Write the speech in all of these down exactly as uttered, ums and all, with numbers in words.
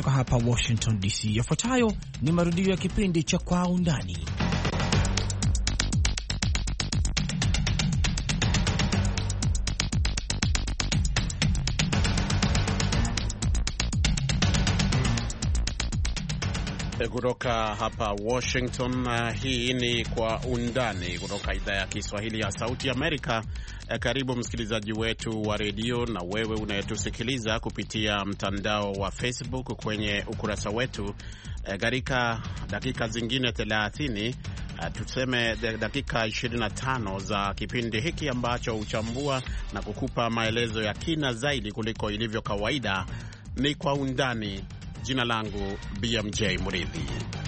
kutoka hapa Washington D C. Yafuatayo ni marudio ya kipindi cha Kwa Undani. Kutoka hapa Washington, uh, hii ni Kwa Undani kutoka idhaa ya Kiswahili ya Sauti Amerika. Uh, karibu msikilizaji wetu wa redio na wewe unayetusikiliza kupitia mtandao wa Facebook kwenye ukurasa wetu katika uh, dakika zingine thelathini, uh, tuseme dakika ishirini na tano za kipindi hiki ambacho huchambua na kukupa maelezo ya kina zaidi kuliko ilivyo kawaida. Ni Kwa Undani. Jina langu B M J Muridhi.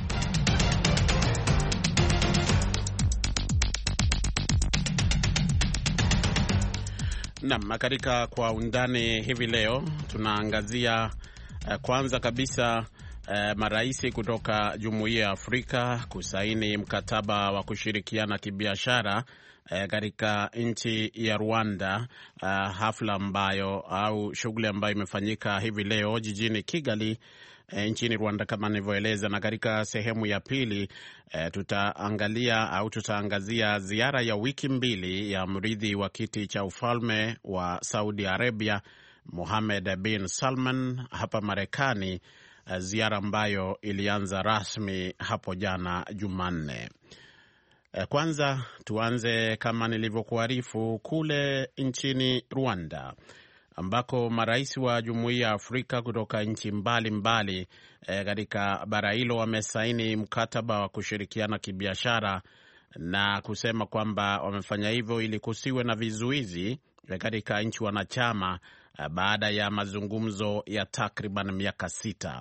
Naam, katika Kwa Undani hivi leo tunaangazia uh, kwanza kabisa uh, marais kutoka Jumuiya ya Afrika kusaini mkataba wa kushirikiana kibiashara katika uh, nchi ya Rwanda, uh, hafla ambayo au shughuli ambayo imefanyika hivi leo jijini Kigali E, nchini Rwanda kama nilivyoeleza. Na katika sehemu ya pili e, tutaangalia au tutaangazia ziara ya wiki mbili ya mrithi wa kiti cha ufalme wa Saudi Arabia Mohammed bin Salman hapa Marekani, e, ziara ambayo ilianza rasmi hapo jana Jumanne. E, kwanza tuanze kama nilivyokuarifu kule nchini Rwanda ambako marais wa Jumuiya ya Afrika kutoka nchi mbalimbali katika e, bara hilo wamesaini mkataba wa kushirikiana kibiashara na kusema kwamba wamefanya hivyo ili kusiwe na vizuizi katika nchi wanachama e, baada ya mazungumzo ya takriban miaka sita.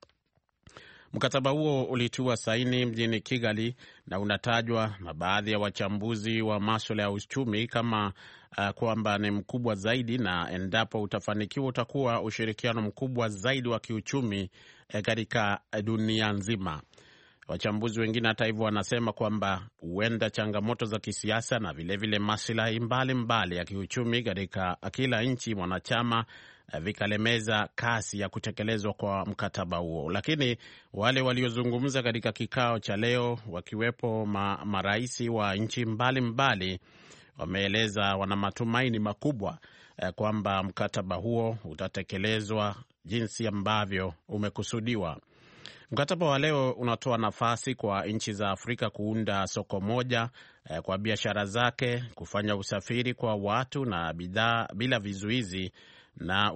Mkataba huo ulitiwa saini mjini Kigali na unatajwa na baadhi ya wachambuzi wa masuala ya uchumi kama uh, kwamba ni mkubwa zaidi, na endapo utafanikiwa utakuwa ushirikiano mkubwa zaidi wa kiuchumi eh, katika dunia nzima. Wachambuzi wengine hata hivyo wanasema kwamba huenda changamoto za kisiasa na vilevile maslahi mbalimbali ya kiuchumi katika kila nchi mwanachama vikalemeza kasi ya kutekelezwa kwa mkataba huo. Lakini wale waliozungumza katika kikao cha leo, wakiwepo ma, maraisi wa nchi mbalimbali, wameeleza wana matumaini makubwa eh, kwamba mkataba huo utatekelezwa jinsi ambavyo umekusudiwa. Mkataba wa leo unatoa nafasi kwa nchi za Afrika kuunda soko moja eh, kwa biashara zake, kufanya usafiri kwa watu na bidhaa bila vizuizi na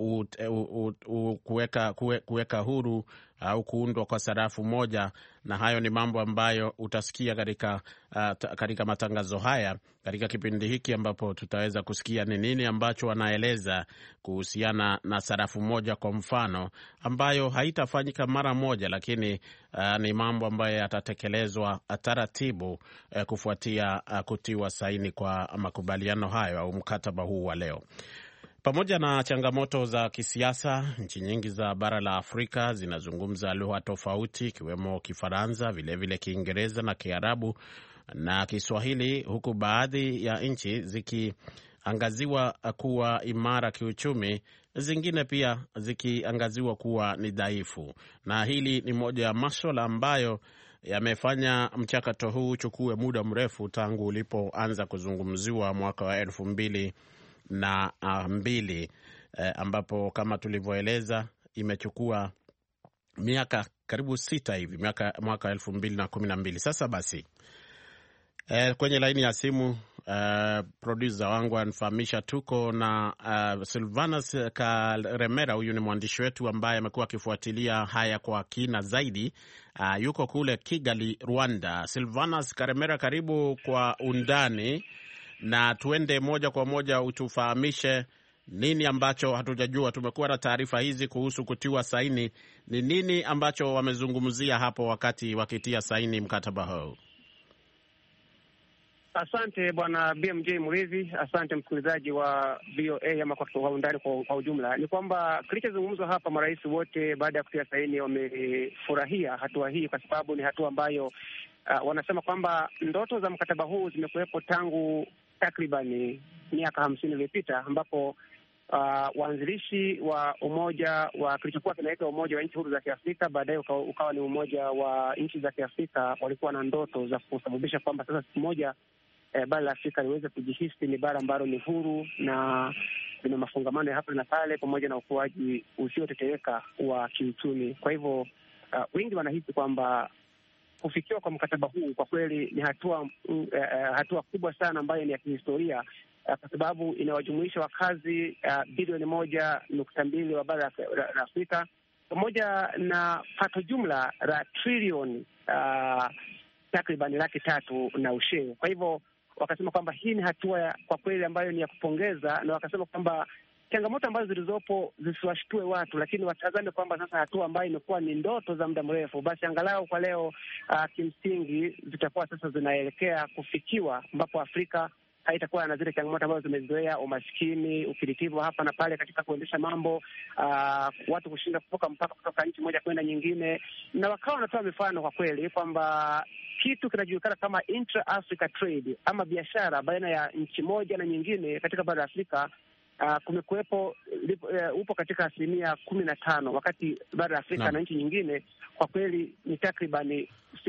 kuweka kuweka huru au kuundwa kwa sarafu moja. Na hayo ni mambo ambayo utasikia katika uh, katika matangazo haya katika kipindi hiki, ambapo tutaweza kusikia ni nini ambacho wanaeleza kuhusiana na sarafu moja kwa mfano, ambayo haitafanyika mara moja, lakini uh, ni mambo ambayo yatatekelezwa taratibu uh, kufuatia uh, kutiwa saini kwa makubaliano hayo au mkataba huu wa leo. Pamoja na changamoto za kisiasa, nchi nyingi za bara la Afrika zinazungumza lugha tofauti ikiwemo Kifaransa, vilevile Kiingereza na Kiarabu na Kiswahili, huku baadhi ya nchi zikiangaziwa kuwa imara kiuchumi, zingine pia zikiangaziwa kuwa ni dhaifu. Na hili ni moja ya masuala ambayo yamefanya mchakato huu uchukue muda mrefu tangu ulipoanza kuzungumziwa mwaka wa elfu mbili na mbili, eh, ambapo kama tulivyoeleza imechukua miaka karibu sita hivi, miaka mwaka elfu mbili na kumi na mbili. Sasa basi, eh, kwenye laini ya simu eh, producer wangu anifahamisha tuko na uh, Silvanus Karemera. Huyu ni mwandishi wetu ambaye amekuwa akifuatilia haya kwa kina zaidi. Uh, yuko kule Kigali, Rwanda. Silvanus Karemera, karibu Kwa Undani, na tuende moja kwa moja utufahamishe nini ambacho hatujajua. Tumekuwa na taarifa hizi kuhusu kutiwa saini. Ni nini ambacho wamezungumzia hapo wakati wakitia saini mkataba huu? Asante bwana B M J Murithi, asante msikilizaji wa V O A ama Kwa Undani kwa, kwa ujumla. Ni kwamba kilichozungumzwa hapa, marais wote baada ya kutia saini wamefurahia hatua hii, kwa sababu ni hatua ambayo uh, wanasema kwamba ndoto za mkataba huu zimekuwepo tangu takribani miaka hamsini iliyopita, ambapo uh, waanzilishi wa umoja wa kilichokuwa kinaitwa Umoja wa Nchi Huru za Kiafrika, baadaye ukawa, ukawa ni Umoja wa Nchi za Kiafrika, walikuwa na ndoto za kusababisha kwamba sasa siku moja eh, bara la Afrika liweze kujihisi ni bara ambalo ni huru na lina mafungamano ya hapa na pale, pamoja na ukuaji usiotetereka wa kiuchumi. Kwa hivyo uh, wengi wanahisi kwamba kufikiwa kwa mkataba huu kwa kweli ni hatua uh, hatua kubwa sana ambayo ni ya kihistoria, uh, kwa sababu inawajumuisha wakazi uh, bilioni moja nukta mbili wa bara la Afrika pamoja na pato jumla la trilioni uh, takriban laki tatu na ushee. Kwa hivyo wakasema kwamba hii ni hatua ya, kwa kweli ambayo ni ya kupongeza, na wakasema kwamba changamoto ambazo zilizopo zisiwashtue watu, lakini watazame kwamba sasa hatua ambayo imekuwa ni ndoto za muda mrefu, basi angalau kwa leo uh, kimsingi zitakuwa sasa zinaelekea kufikiwa, ambapo Afrika haitakuwa na zile changamoto ambazo zimezoea: umaskini, ukiritimvu hapa na pale katika kuendesha mambo, uh, watu kushinda kutoka mpaka kutoka nchi moja kwenda nyingine. Na wakawa wanatoa mifano kwa kweli kwamba kitu kinajulikana kama intra-Africa trade ama biashara baina ya nchi moja na nyingine katika bara la Afrika uh, kumekuwepo uh, upo katika asilimia kumi na tano, wakati bara la Afrika na, na nchi nyingine kwa kweli ni takribani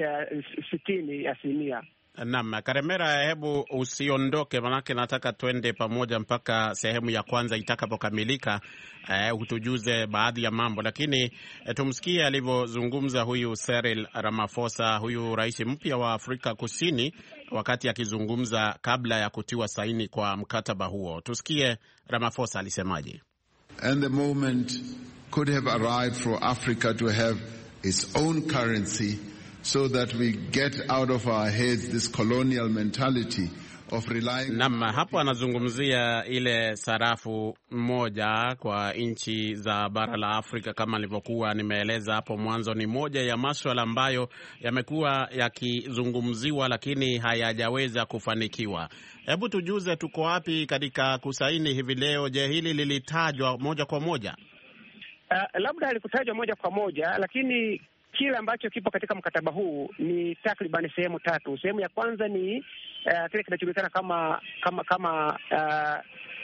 sitini asilimia. Naam, Karemera, hebu usiondoke, manake nataka twende pamoja mpaka sehemu ya kwanza itakapokamilika, eh, utujuze baadhi ya mambo, lakini eh, tumsikie alivyozungumza huyu Cyril Ramaphosa, huyu rais mpya wa Afrika Kusini, wakati akizungumza kabla ya kutiwa saini kwa mkataba huo. Tusikie Ramaphosa alisemaje. And the moment could have arrived for Africa to have its own currency, so that we get out of our heads this colonial mentality of relying. Naam, hapo anazungumzia ile sarafu moja kwa nchi za bara la Afrika. Kama nilivyokuwa nimeeleza hapo mwanzo, ni moja ya masuala ambayo yamekuwa yakizungumziwa lakini hayajaweza kufanikiwa. Hebu tujuze, tuko wapi katika kusaini hivi leo? Je, hili lilitajwa moja kwa moja? Uh, labda halikutajwa moja kwa moja, lakini kile ambacho kipo katika mkataba huu ni takriban sehemu tatu. Sehemu ya kwanza ni uh, kile kinachojulikana kama kama kama uh,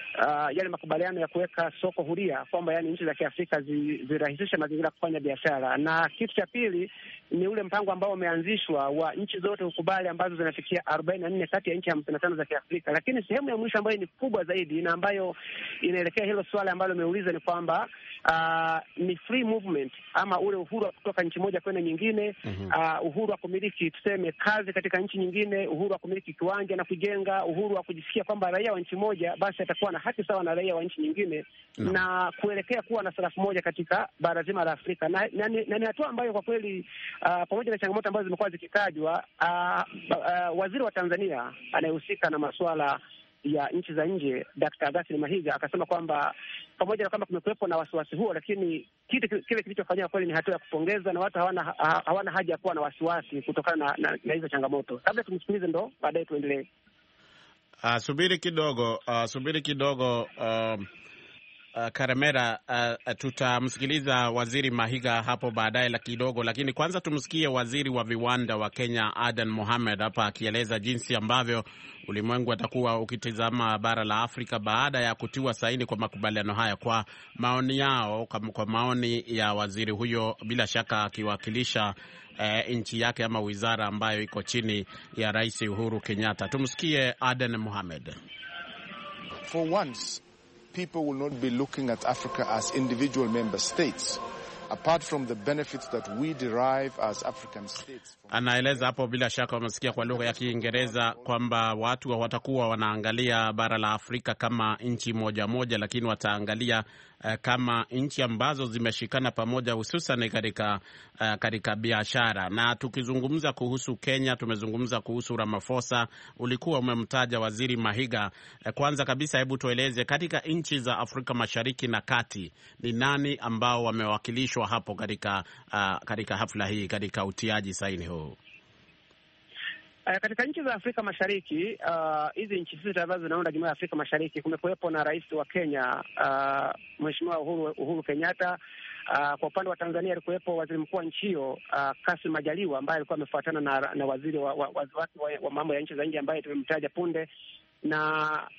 uh, yale makubaliano ya kuweka soko huria, kwamba yani nchi za Kiafrika zi, zirahisisha mazingira kufanya biashara. Na kitu cha pili ni ule mpango ambao umeanzishwa wa nchi zote kukubali, ambazo zinafikia arobaini na nne kati ya nchi hamsini na tano za Kiafrika. Lakini sehemu ya mwisho ambayo ni kubwa zaidi na ambayo inaelekea hilo swala ambalo umeuliza ni kwamba Uh, ni free movement ama ule uhuru wa kutoka nchi moja kwenda nyingine. Uh, uhuru wa kumiliki tuseme kazi katika nchi nyingine, uhuru wa kumiliki kiwanja na kujenga, uhuru wa kujisikia kwamba raia wa nchi moja basi atakuwa na haki sawa na raia wa nchi nyingine, no. na kuelekea kuwa na sarafu moja katika bara zima la Afrika. Na, na, na ni hatua ambayo kwa kweli uh, pamoja na changamoto ambazo zimekuwa zikitajwa, uh, uh, waziri wa Tanzania anayehusika na masuala ya nchi za nje Daktari Augustine Mahiga akasema kwamba pamoja na kwamba kumekuwepo na wasiwasi huo, lakini kitu kile kilichofanywa kweli ni hatua ya kupongeza, na watu hawana ha, hawana haja ya kuwa na wasiwasi kutokana na, na, na hizo changamoto. Labda tumsikilize ndo baadaye tuendelee. Uh, subiri kidogo, uh, subiri kidogo uh... Uh, Karemera, uh, tutamsikiliza Waziri Mahiga hapo baadaye la kidogo, lakini kwanza tumsikie Waziri wa Viwanda wa Kenya Adan Mohamed hapa akieleza jinsi ambavyo ulimwengu atakuwa ukitizama bara la Afrika baada ya kutiwa saini kwa makubaliano haya. Kwa maoni yao, kwa maoni ya waziri huyo, bila shaka akiwakilisha uh, nchi yake ama wizara ambayo iko chini ya Rais Uhuru Kenyatta. Tumsikie Adan Mohamed. For once, people will not be looking at Africa as individual member states, apart from the benefits that we derive as African states. Anaeleza hapo, bila shaka wamesikia kwa lugha ya Kiingereza, kwamba watu watakuwa wanaangalia bara la Afrika kama nchi moja moja, lakini wataangalia uh, kama nchi ambazo zimeshikana pamoja, hususan katika uh, katika biashara. Na tukizungumza kuhusu Kenya, tumezungumza kuhusu Ramaphosa, ulikuwa umemtaja Waziri Mahiga. Uh, kwanza kabisa, hebu tueleze katika nchi za Afrika Mashariki na Kati ni nani ambao wamewakilishwa hapo katika uh, katika hafla hii, katika utiaji saini huu? Uh, katika nchi za Afrika Mashariki, hizi uh, nchi sita ambazo zinaunda Jumuiya ya Afrika Mashariki, kumekuwepo na rais wa Kenya uh, Mheshimiwa Uhuru, Uhuru Kenyatta. Uh, kwa upande wa Tanzania alikuwepo waziri mkuu wa nchi hiyo uh, Kassim Majaliwa, ambaye alikuwa amefuatana na, na waziri wa, wa, wa, wa mambo ya nchi za nje ambaye tumemtaja punde. Na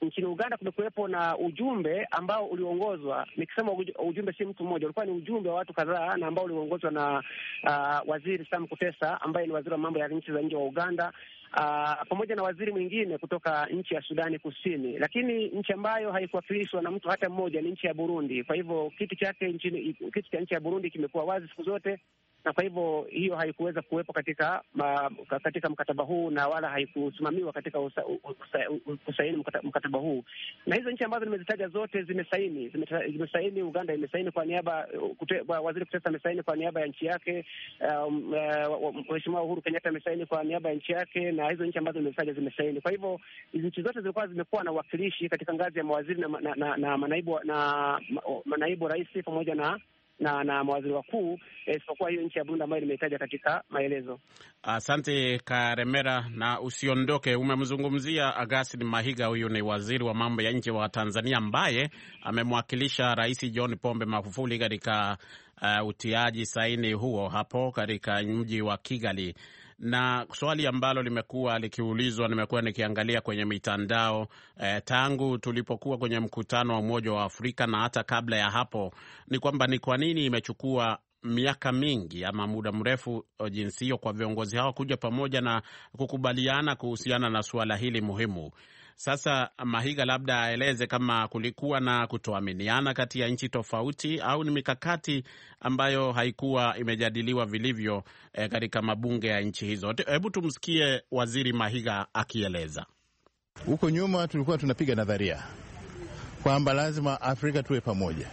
nchini Uganda kumekuwepo na ujumbe ambao uliongozwa, nikisema ujumbe si mtu mmoja, ulikuwa ni ujumbe wa watu kadhaa na ambao uliongozwa na uh, Waziri Sam Kutesa ambaye ni waziri wa mambo ya nchi za nje wa Uganda, uh, pamoja na waziri mwingine kutoka nchi ya Sudani Kusini. Lakini nchi ambayo haikuwakilishwa na mtu hata mmoja ni nchi ya Burundi. Kwa hivyo kiti chake nchini, kiti cha nchi ya Burundi kimekuwa wazi siku zote, na kwa hivyo hiyo haikuweza kuwepo katika ma, katika mkataba huu na wala haikusimamiwa katika usa, usa, kusaini mkataba, mkataba huu. Na hizo nchi ambazo nimezitaja zote zimesaini, zimesaini. Uganda imesaini kwa niaba, waziri Kutesa amesaini kwa niaba ya nchi yake, um, uh, Mheshimiwa Uhuru Kenyatta amesaini kwa niaba ya nchi yake, na hizo nchi ambazo nimezitaja zimesaini. Kwa hivyo hizo nchi zote zilikuwa zimekuwa na uwakilishi katika ngazi ya mawaziri na, na, na, na manaibu na manaibu rais pamoja na na na mawaziri wakuu, isipokuwa hiyo nchi ya Burundi ambayo nimetaja katika maelezo. Asante Karemera, na usiondoke. Umemzungumzia Augustine Mahiga, huyu ni waziri wa mambo ya nje wa Tanzania ambaye amemwakilisha Rais John Pombe Magufuli katika uh, utiaji saini huo hapo katika mji wa Kigali. Na swali ambalo limekuwa likiulizwa, nimekuwa nikiangalia kwenye mitandao eh, tangu tulipokuwa kwenye mkutano wa Umoja wa Afrika na hata kabla ya hapo, ni kwamba ni kwa nini imechukua miaka mingi ama muda mrefu jinsi hiyo kwa viongozi hao kuja pamoja na kukubaliana kuhusiana na suala hili muhimu. Sasa Mahiga, labda aeleze kama kulikuwa na kutoaminiana kati ya nchi tofauti au ni mikakati ambayo haikuwa imejadiliwa vilivyo eh, katika mabunge ya nchi hizo. Hebu tumsikie Waziri Mahiga akieleza. Huko nyuma tulikuwa tunapiga nadharia kwamba lazima Afrika tuwe pamoja,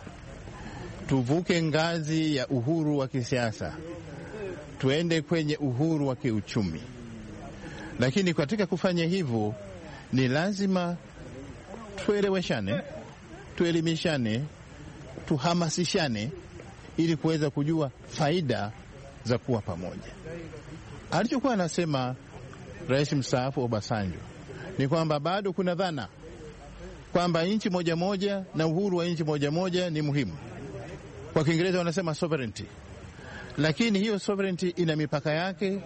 tuvuke ngazi ya uhuru wa kisiasa tuende kwenye uhuru wa kiuchumi, lakini katika kufanya hivyo ni lazima tueleweshane, tuelimishane, tuhamasishane ili kuweza kujua faida za kuwa pamoja. Alichokuwa anasema Rais mstaafu Obasanjo ni kwamba bado kuna dhana kwamba nchi moja moja na uhuru wa nchi moja moja ni muhimu. Kwa Kiingereza wanasema sovereignty. Lakini hiyo sovereignty ina mipaka yake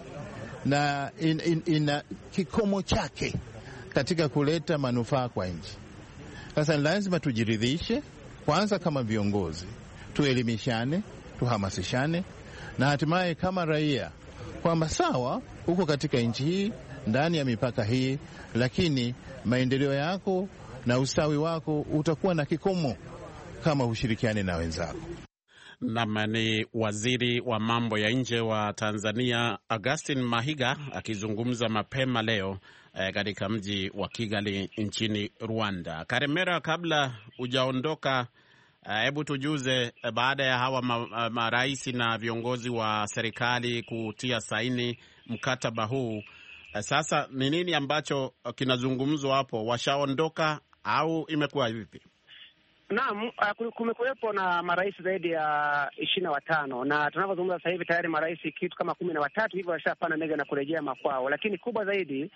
na in, in, ina kikomo chake katika kuleta manufaa kwa nchi. Sasa lazima tujiridhishe kwanza kama viongozi, tuelimishane, tuhamasishane na hatimaye kama raia kwamba sawa, uko katika nchi hii ndani ya mipaka hii, lakini maendeleo yako na ustawi wako utakuwa na kikomo kama ushirikiane na wenzako. Nam ni waziri wa mambo ya nje wa Tanzania Augustine Mahiga akizungumza mapema leo eh, katika mji wa Kigali nchini Rwanda. Karemera, kabla hujaondoka, hebu eh, tujuze eh, baada ya hawa ma, marais na viongozi wa serikali kutia saini mkataba huu, eh, sasa ni nini ambacho kinazungumzwa hapo? Washaondoka au imekuwa vipi? Naam, kumekuwepo na marais zaidi ya ishirini na watano na tunavyozungumza sasa hivi tayari marais kitu kama kumi na watatu hivyo washapanda ndege na kurejea makwao. Lakini kubwa zaidi,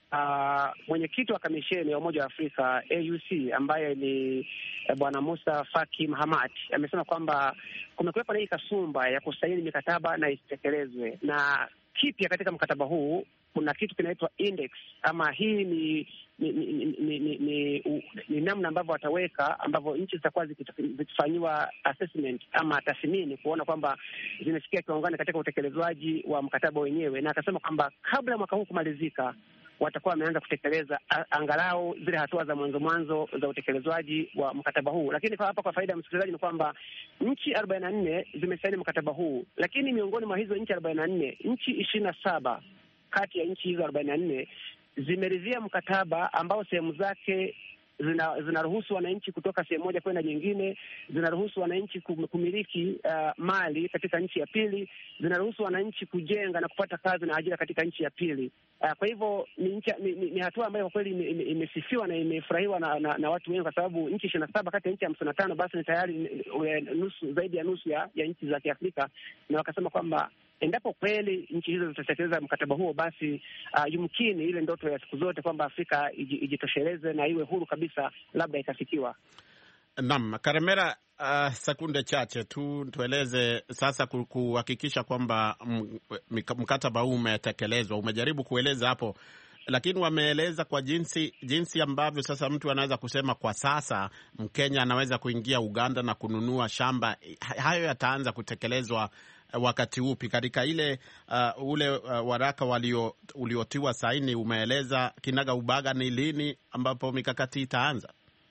uh, mwenyekiti wa kamisheni ya Umoja wa Afrika A U C ambaye ni eh, Bwana Musa Faki Mahamat amesema kwamba kumekuwepo na hii kasumba ya kusaini mikataba na isitekelezwe, na kipya katika mkataba huu kuna kitu kinaitwa index, ama hii ni ni ni, ni, ni, ni, ni namna ambavyo wataweka ambavyo nchi zitakuwa zikifanyiwa assessment ama tathmini kuona kwamba zimefikia kiwango gani katika utekelezwaji wa mkataba wenyewe. Na akasema kwamba kabla ya mwaka huu kumalizika watakuwa wameanza kutekeleza angalau zile hatua za mwanzo mwanzo za utekelezwaji wa mkataba huu. Lakini kwa hapa, kwa faida ya msikilizaji, ni kwamba nchi arobaini na nne zimesaini mkataba huu, lakini miongoni mwa hizo nchi arobaini na nne, nchi ishirini na saba kati ya nchi hizo arobaini na nne zimeridhia mkataba ambao sehemu zake zina zinaruhusu wananchi kutoka sehemu moja kwenda nyingine, zinaruhusu wananchi kumiliki uh, mali katika nchi ya pili, zinaruhusu wananchi kujenga na kupata kazi na ajira katika nchi ya pili. Uh, kwa hivyo ni, ni, ni, ni hatua ambayo kwa kweli imesifiwa na imefurahiwa na, na, na watu wengi, kwa sababu nchi ishirini na saba kati ya nchi hamsini na tano basi ni tayari nusu, zaidi ya nusu ya, ya nchi za Kiafrika, na wakasema kwamba endapo kweli nchi hizo zitatekeleza mkataba huo, basi uh, yumkini ile ndoto ya siku zote kwamba Afrika ijitosheleze na iwe huru kabisa labda itafikiwa. Naam, Karemera, uh, sekunde chache tu tueleze sasa kuhakikisha kwamba mkataba huu umetekelezwa. Umejaribu kueleza hapo lakini wameeleza kwa jinsi jinsi ambavyo sasa mtu anaweza kusema kwa sasa Mkenya anaweza kuingia Uganda na kununua shamba. Hayo yataanza kutekelezwa wakati upi? Katika ile uh, ule uh, waraka walio uliotiwa saini umeeleza kinaga ubaga ni lini ambapo mikakati itaanza?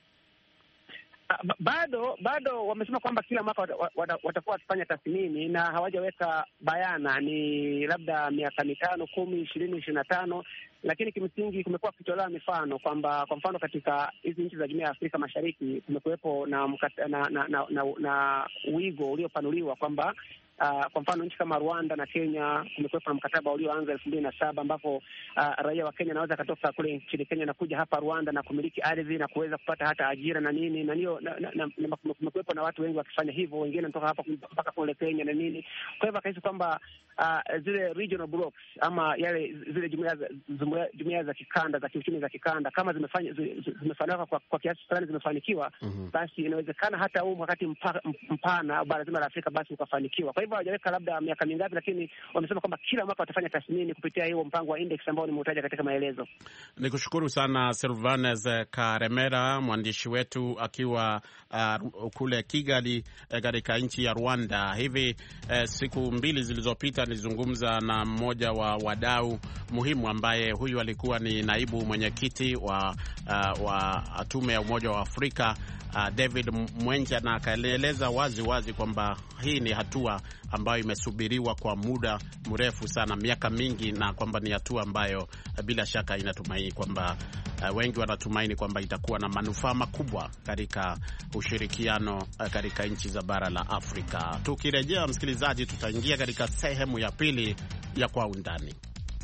Bado bado wamesema kwamba kila mwaka watakuwa wakifanya tathmini na hawajaweka bayana ni labda miaka mitano, kumi, ishirini, ishirini na tano, lakini kimsingi kumekuwa kukitolewa mifano kwamba kwa mfano katika hizi nchi za Jumuiya ya Afrika Mashariki kumekuwepo na, na, na, na, na, na wigo uliopanuliwa kwamba Uh, kwa mfano nchi kama Rwanda na Kenya kumekuwepo na mkataba ulioanza elfu mbili na saba ambapo uh, raia wa Kenya anaweza katoka kule nchini Kenya na kuja hapa Rwanda na kumiliki ardhi na kuweza kupata hata ajira na nini na niyo, na, na, na, na kumekuwepo na watu wengi wakifanya hivyo, wengine kutoka hapa mpaka kule Kenya na nini. Kwa hivyo akahisi kwamba uh, zile regional blocks ama yale zile jumuiya za jumuiya za kikanda za kiuchumi za kikanda kama zimefanya zimefanikiwa kwa, kwa kiasi fulani zimefanikiwa, mm-hmm. basi inawezekana hata huu wakati mpa, mpana bara zima la Afrika basi ukafanikiwa. Kwa hivyo hawajaweka labda miaka mingapi, lakini wamesema kwamba kila mwaka watafanya tathmini kupitia hiyo mpango wa index ambao nimeutaja katika maelezo. Nikushukuru sana Silvanus Karemera, mwandishi wetu akiwa uh, kule Kigali katika uh, nchi ya Rwanda. Hivi uh, siku mbili zilizopita nilizungumza na mmoja wa wadau muhimu ambaye huyu alikuwa ni naibu mwenyekiti wa uh, wa tume ya Umoja wa Afrika Uh, David Mwenja, na akaeleza wazi wazi kwamba hii ni hatua ambayo imesubiriwa kwa muda mrefu sana, miaka mingi, na kwamba ni hatua ambayo uh, bila shaka inatumaini kwamba uh, wengi wanatumaini kwamba itakuwa na manufaa makubwa katika ushirikiano uh, katika nchi za bara la Afrika. Tukirejea, msikilizaji, tutaingia katika sehemu ya pili ya Kwa Undani.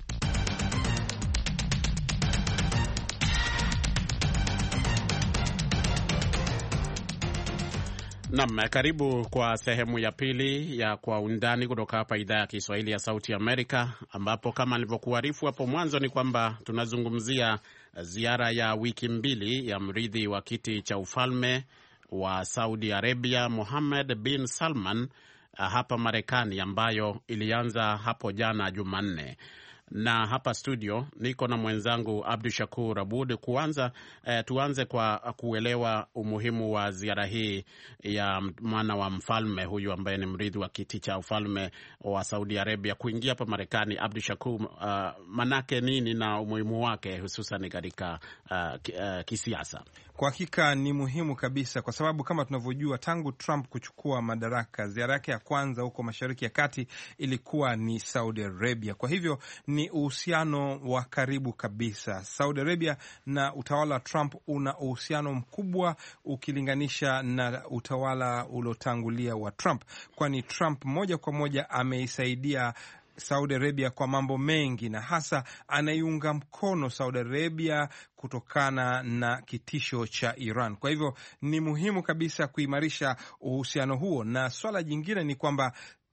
Naam, karibu kwa sehemu ya pili ya Kwa Undani kutoka hapa idhaa ya Kiswahili ya Sauti Amerika, ambapo kama nilivyokuarifu hapo mwanzo ni kwamba tunazungumzia ziara ya wiki mbili ya mrithi wa kiti cha ufalme wa Saudi Arabia Mohammed bin Salman hapa Marekani, ambayo ilianza hapo jana Jumanne. Na hapa studio niko na mwenzangu Abdu Shakur Abud. Kuanza eh, tuanze kwa kuelewa umuhimu wa ziara hii ya mwana wa mfalme huyu ambaye ni mrithi wa kiti cha ufalme wa Saudi Arabia kuingia hapa Marekani. Abdu Shakur, uh, manake nini na umuhimu wake hususan katika uh, uh, kisiasa? Kwa hakika ni muhimu kabisa, kwa sababu kama tunavyojua, tangu Trump kuchukua madaraka, ziara yake ya kwanza huko Mashariki ya Kati ilikuwa ni Saudi Arabia. Kwa hivyo ni uhusiano wa karibu kabisa. Saudi Arabia na utawala wa Trump una uhusiano mkubwa ukilinganisha na utawala uliotangulia wa Trump, kwani Trump moja kwa moja ameisaidia Saudi Arabia kwa mambo mengi, na hasa anaiunga mkono Saudi Arabia kutokana na kitisho cha Iran. Kwa hivyo ni muhimu kabisa kuimarisha uhusiano huo. Na swala jingine ni kwamba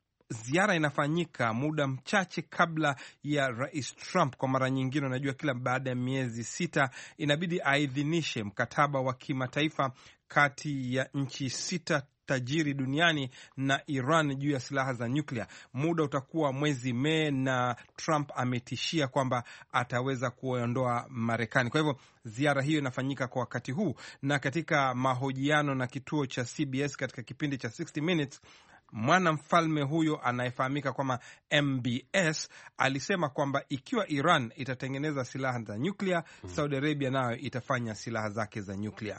ziara inafanyika muda mchache kabla ya Rais Trump. Kwa mara nyingine, unajua kila baada ya miezi sita inabidi aidhinishe mkataba wa kimataifa kati ya nchi sita tajiri duniani na Iran juu ya silaha za nyuklia. Muda utakuwa mwezi Mei, na Trump ametishia kwamba ataweza kuondoa Marekani. Kwa hivyo ziara hiyo inafanyika kwa wakati huu, na katika mahojiano na kituo cha C B S katika kipindi cha sixty minutes, mwana mfalme huyo anayefahamika kama M B S alisema kwamba ikiwa Iran itatengeneza silaha za nyuklia, Saudi Arabia nayo itafanya silaha zake za nyuklia.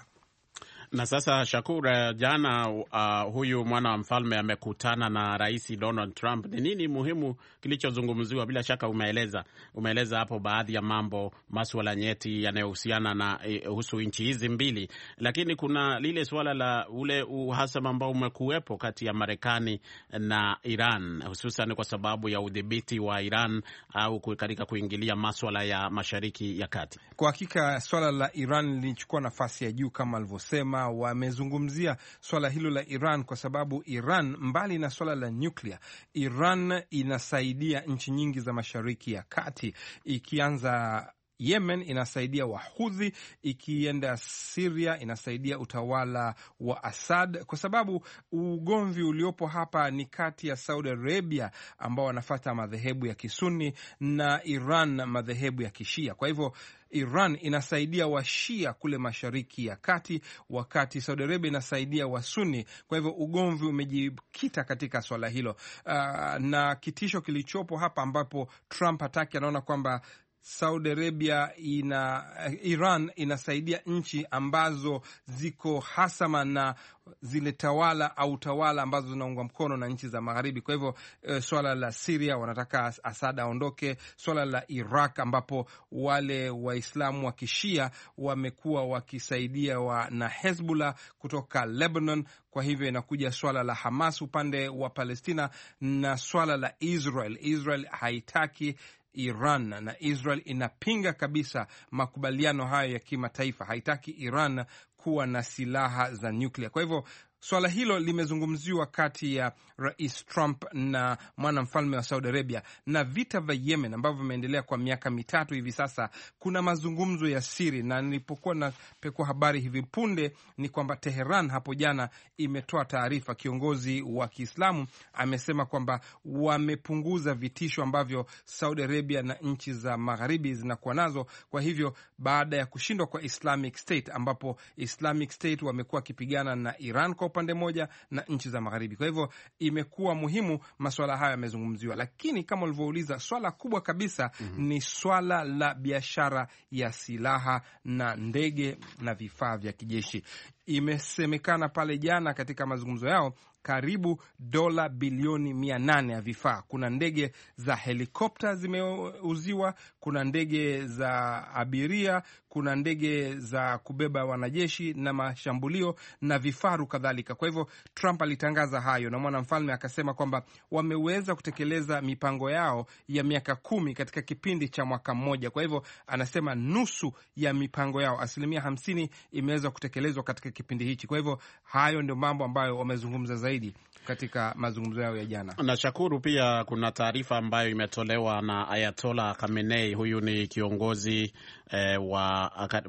Na sasa Shakura, jana uh, huyu mwana wa mfalme amekutana na Rais Donald Trump. Ni nini muhimu kilichozungumziwa? Bila shaka umeeleza umeeleza hapo baadhi ya mambo, masuala nyeti yanayohusiana na uh, husu nchi hizi mbili, lakini kuna lile suala la ule uhasama ambao umekuwepo kati ya Marekani na Iran, hususan kwa sababu ya udhibiti wa Iran au uh, katika kuingilia masuala ya Mashariki ya Kati. Kwa hakika swala la Iran lilichukua nafasi ya juu kama alivyosema. Wamezungumzia swala hilo la Iran kwa sababu Iran, mbali na swala la nyuklia, Iran inasaidia nchi nyingi za Mashariki ya Kati, ikianza Yemen inasaidia Wahudhi, ikienda Syria inasaidia utawala wa Assad, kwa sababu ugomvi uliopo hapa ni kati ya Saudi Arabia ambao wanafuata madhehebu ya Kisuni na Iran madhehebu ya Kishia. Kwa hivyo Iran inasaidia Washia kule Mashariki ya Kati, wakati Saudi Arabia inasaidia Wasuni. Kwa hivyo ugomvi umejikita katika swala hilo. Uh, na kitisho kilichopo hapa ambapo Trump hataki, anaona kwamba Saudi Arabia ina Iran inasaidia nchi ambazo ziko hasama na zile tawala au tawala ambazo zinaungwa mkono na nchi za magharibi. Kwa hivyo e, swala la Syria wanataka Assad aondoke, swala la Iraq ambapo wale Waislamu wa Kishia wamekuwa wakisaidia wa na Hezbollah kutoka Lebanon. Kwa hivyo inakuja swala la Hamas upande wa Palestina na swala la Israel. Israel haitaki Iran na Israel inapinga kabisa makubaliano hayo ya kimataifa, haitaki Iran kuwa na silaha za nyuklia. Kwa hivyo swala hilo limezungumziwa kati ya Rais Trump na mwanamfalme wa Saudi Arabia. Na vita vya Yemen ambavyo vimeendelea kwa miaka mitatu hivi sasa, kuna mazungumzo ya siri, na nilipokuwa napekua habari hivi punde ni kwamba Teheran hapo jana imetoa taarifa. Kiongozi wa Kiislamu amesema kwamba wamepunguza vitisho ambavyo Saudi Arabia na nchi za magharibi zinakuwa nazo. Kwa hivyo baada ya kushindwa kwa Islamic State, ambapo Islamic State wamekuwa wakipigana na Iran kwa upande moja na nchi za magharibi. Kwa hivyo imekuwa muhimu masuala haya yamezungumziwa, lakini kama ulivyouliza, swala kubwa kabisa mm-hmm. ni swala la biashara ya silaha na ndege na vifaa vya kijeshi. Imesemekana pale jana katika mazungumzo yao karibu dola bilioni mia nane ya vifaa. Kuna ndege za helikopta zimeuziwa, kuna ndege za abiria, kuna ndege za kubeba wanajeshi na mashambulio na vifaru kadhalika. Kwa hivyo Trump alitangaza hayo na mwanamfalme akasema kwamba wameweza kutekeleza mipango yao ya miaka kumi katika kipindi cha mwaka mmoja. Kwa hivyo anasema nusu ya mipango yao, asilimia hamsini imeweza kutekelezwa katika kipindi hichi. Kwa hivyo hayo ndio mambo ambayo wamezungumza zaidi katika mazungumzo yao ya jana. Na Shakuru, pia kuna taarifa ambayo imetolewa na Ayatollah Khamenei. Huyu ni kiongozi eh, wa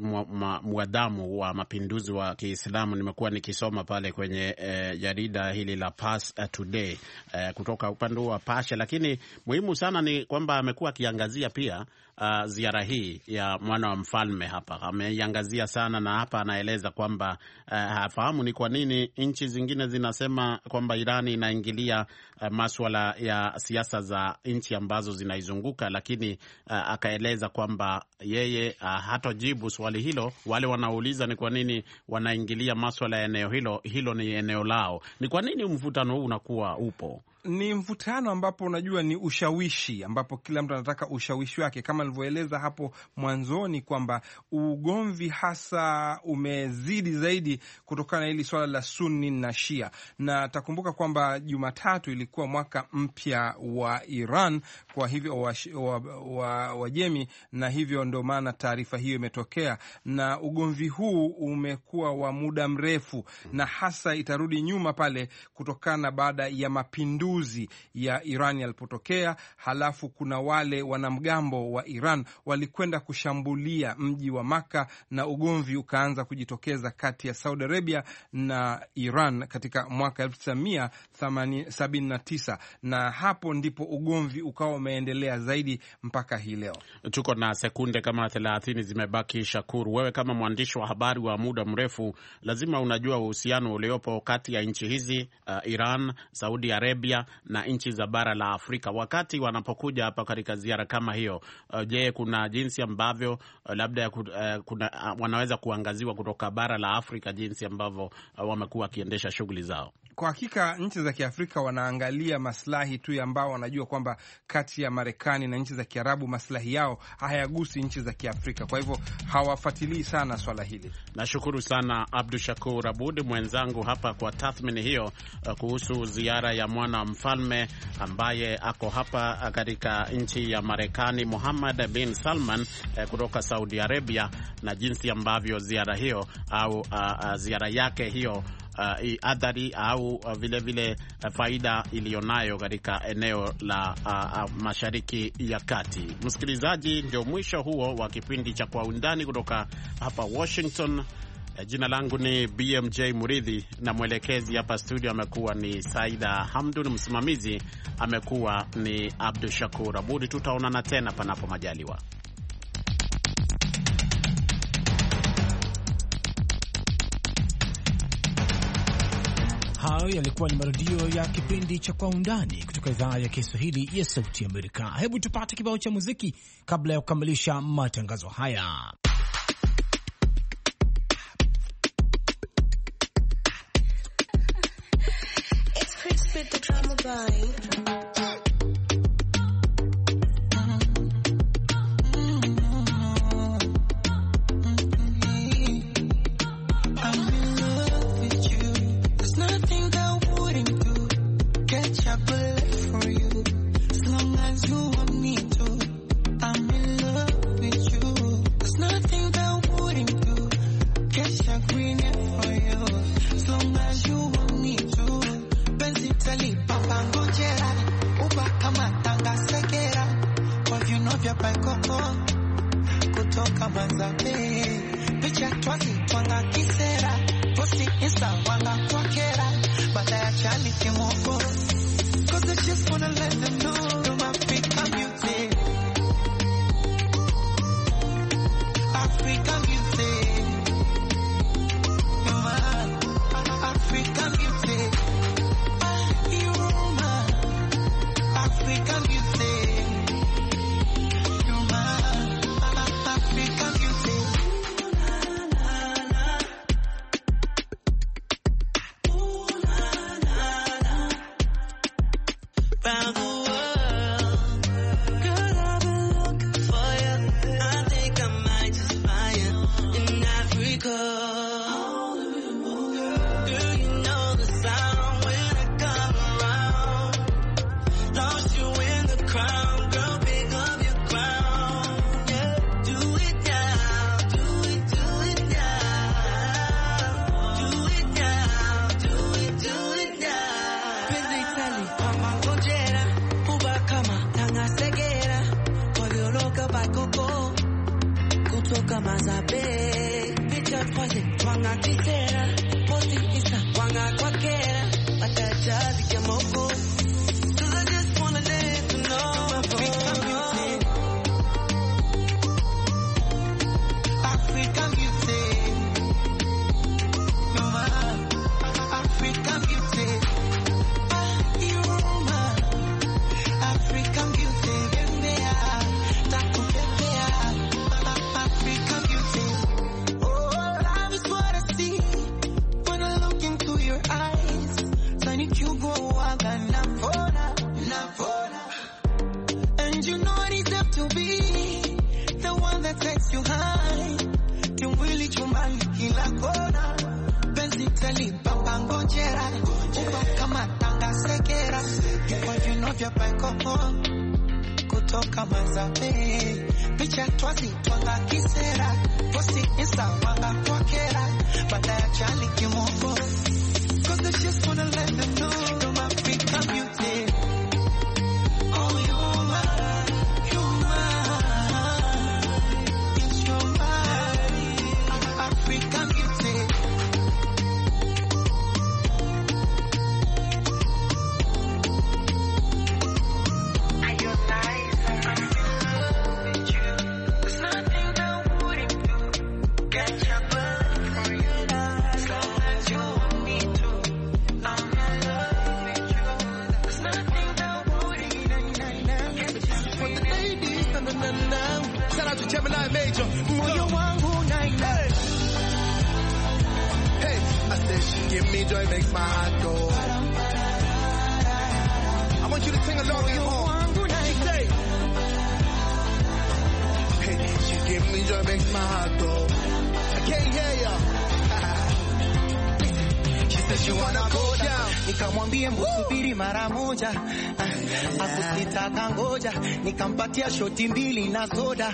muadamu wa mapinduzi wa Kiislamu. Nimekuwa nikisoma pale kwenye eh, jarida hili la Pars Today eh, kutoka upande wa Pasha, lakini muhimu sana ni kwamba amekuwa akiangazia pia Uh, ziara hii ya mwana wa mfalme hapa. Ameiangazia sana, na hapa anaeleza kwamba uh, hafahamu ni kwa nini nchi zingine zinasema kwamba Irani inaingilia uh, masuala ya siasa za nchi ambazo zinaizunguka, lakini uh, akaeleza kwamba yeye uh, hatojibu swali hilo. Wale wanauliza ni kwa nini wanaingilia masuala ya eneo hilo, hilo ni eneo lao. Ni kwa nini mvutano huu unakuwa upo? Ni mvutano ambapo unajua ni ushawishi, ambapo kila mtu anataka ushawishi wake, kama nilivyoeleza hapo mwanzoni kwamba ugomvi hasa umezidi zaidi kutokana na hili swala la Sunni na Shia. Na takumbuka kwamba Jumatatu ilikuwa mwaka mpya wa Iran, kwa hivyo wa, wa, wa, wa Jemi, na hivyo ndio maana taarifa hiyo imetokea. Na ugomvi huu umekuwa wa muda mrefu, na hasa itarudi nyuma pale kutokana baada ya mapinduzi ya Iran yalipotokea. Halafu kuna wale wanamgambo wa Iran walikwenda kushambulia mji wa Maka, na ugomvi ukaanza kujitokeza kati ya Saudi Arabia na Iran katika mwaka elfu tisa mia sabini na tisa, na hapo ndipo ugomvi ukawa umeendelea zaidi mpaka hii leo. Tuko na sekunde kama thelathini zimebaki. Shakuru, wewe kama mwandishi wa habari wa muda mrefu, lazima unajua uhusiano uliopo kati ya nchi hizi, uh, Iran, Saudi Arabia na nchi za bara la Afrika wakati wanapokuja hapa katika ziara kama hiyo. Uh, je, kuna jinsi ambavyo uh, labda uh, kuna uh, wanaweza kuangaziwa kutoka bara la Afrika jinsi ambavyo uh, wamekuwa wakiendesha shughuli zao? Kwa hakika nchi za Kiafrika wanaangalia maslahi tu ambao wanajua kwamba kati ya Marekani na nchi za Kiarabu maslahi yao hayagusi nchi za Kiafrika. Kwa hivyo hawafuatilii sana swala hili. Nashukuru sana Abdu Shakur Abud mwenzangu hapa kwa tathmini hiyo uh, kuhusu ziara ya mwana mfalme ambaye ako hapa katika nchi ya Marekani, Mohammed bin Salman uh, kutoka Saudi Arabia, na jinsi ambavyo ziara hiyo au uh, uh, ziara yake hiyo uh, athari au uh, vile vile uh, faida iliyonayo katika eneo la uh, uh, Mashariki ya Kati. Msikilizaji, ndio mwisho huo wa kipindi cha Kwa Undani kutoka hapa Washington. Jina langu ni B M J Muridhi na mwelekezi hapa studio amekuwa ni Saida Hamdun, msimamizi amekuwa ni Abdul Shakur Abudi. Tutaonana tena panapo majaliwa. Hayo yalikuwa ni marudio ya kipindi cha Kwa Undani kutoka idhaa ya Kiswahili ya Sauti ya Amerika. Hebu tupate kibao cha muziki kabla ya kukamilisha matangazo haya. With the drama vibe. Kutoka Manzabe, picha twazi twanga kisera, posti insta wanga kwa kera, baada ya chali kimoko, cause I just wanna let them know you're my African beauty, African beauty, you're my African beauty, you're my African beauty. Kutoka Manzabe, picha twazi twanga kisera, posti insta wanga kwa kera, baada ya chali kimoko, cause I just wanna let them know you're my African beauty. Oh, you're my, you're my, you're my African beauty. Gemini Major, moyo wangu naina. Hey, I said she give me joy, makes my heart go. I want you to sing along at home. She say, hey, she give me joy, makes my heart go. I can't hear ya. She said she wanna go down. Nikamwambia msubiri mara moja, akusitaka ngoja, nikampatia shoti mbili na soda.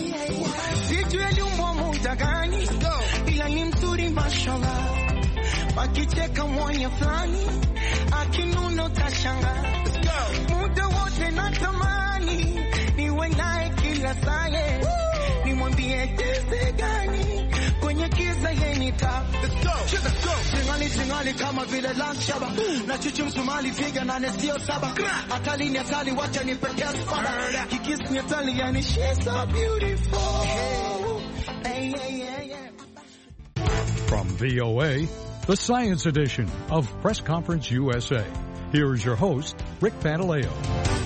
Sijui aliumwa muda gani, ila ni mzuri mashallah. wakicheka mwanya fulani, akinuna utashanga. Muda wote natamani niwe naye kila saa, nimwambie tese gani kwenye kiza yeni taa. Tingali tingali kama vile langshaba, na chuchu msumali figa na nesio saba. Atali ni atali wacha ni peke spada, kikisi ni atali yani she's so beautiful. Hey, hey, hey, hey. From V O A, the Science Edition of Press Conference U S A. Here's your host, Rick Pantaleo.